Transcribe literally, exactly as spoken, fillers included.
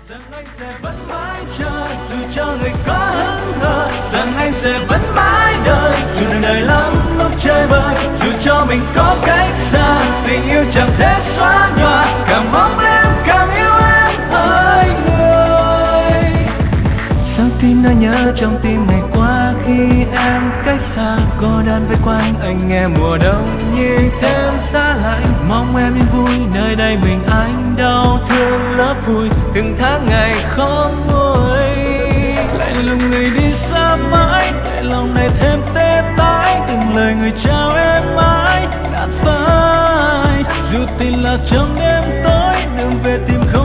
Rằng anh sẽ vẫn mãi chờ dù cho người có hững hờ, rằng anh sẽ vẫn mãi đợi dù đời đời lắm lúc chơi vơi, dù cho mình có cách xa tình yêu chẳng thể xóa nhòa, càng mong em càng yêu em hỡi người. Sao tim đã nhớ trong tim ngày qua khi em cách xa, cô đơn với quanh anh nghe mùa đông như thêm xa lạnh, mong em yên vui nơi đây mình anh đau thương lớp vui từng tháng ngày khó nguôi, lại lùng người đi xa mãi để lòng này thêm tê tái, từng lời người chào em mãi đã phai, dù tình là trong đêm tối đường về tìm không